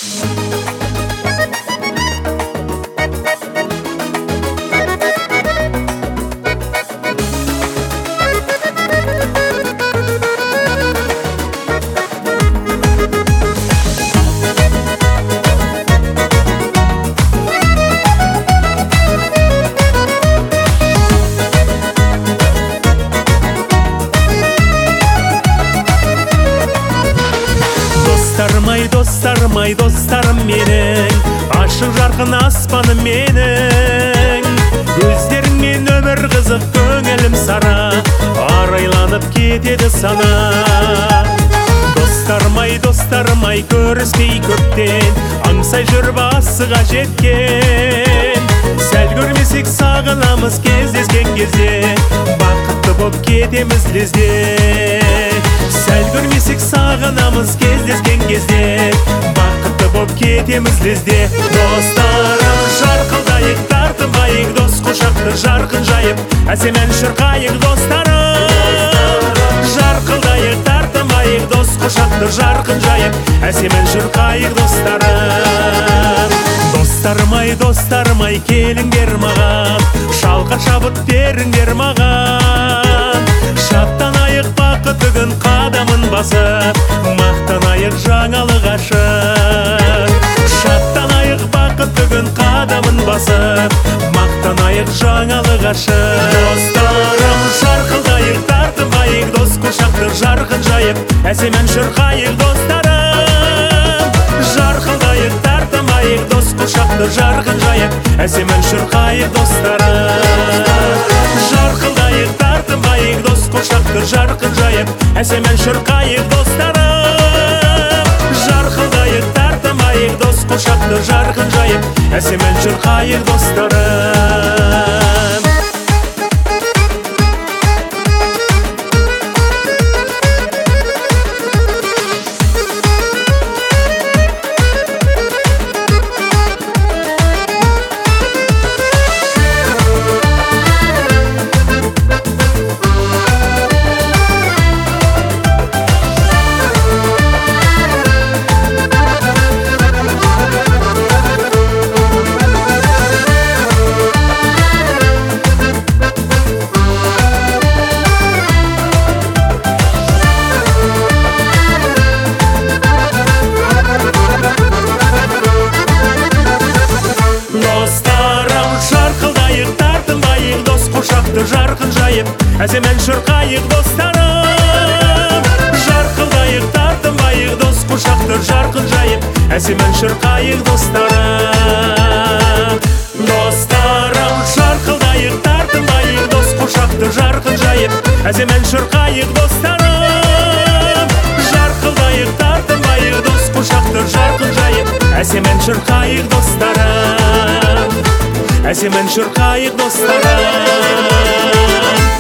Достарым менің, ашық жарқын аспаным менің. Көздеріңмен өмір қызық, көңілім сара, арайланып кетеді сана. Достарым ай, көріспей көптен, аңсай жүріп асыға жеткен. Сәл көрмесек сағынамыз кездескен кезде, бақытты боп кетеміз лезде. Сәл көрмесек сағынамыз кездескен кезде, бақытты боп кетеміз лезде. Достарым жарқылдайық, тартынбайық, дос құшақты жарқын жайып, әсем ән шырқайық. Достарым жарқылдайық, тартынбайық, дос құшақты жарқын жайып, әсем ән шырқайық. Достарым ай, келіңдер маған, шалқар шабыт беріңдер маған. Шаттанайық бақытты күн қадамын басып, мақтанайық жаңалық ашып. Шаттанайық бақытты күн қадамын басып, мақтанайық жаңалық ашып. Достарым жарқылдайық, тартынбайық, дос құшақты жарқын жайып, әсем ән шырқайық. Достарым жарқылдайық, тартынбайық, дос құшақты жарқын жайып, әсем ән шырқайық. Достарым жарқылдайық, тартынбайық, дос құшақты жарқын жайып, әсем ән шырқайық. Достарым жарқылдайық, тартынбайық, дос құшақты жарқын жайып, әсем ән шырқайық. Достарым жарқын жайып, әсем ән шырқайық. Достарым жарқылдайық, тартынбайық, дос құшақты жарқын жайып, әсем ән шырқайық. Достарым жарқылдайық, тартынбайық, дос құшақты жарқын жайып, әсем ән шырқайық. Достарым жарқылдайық, тартынбайық, дос құшақты жарқын жайып, әсем ән шырқайық. Достарым әсем ән шырқайық. Достарым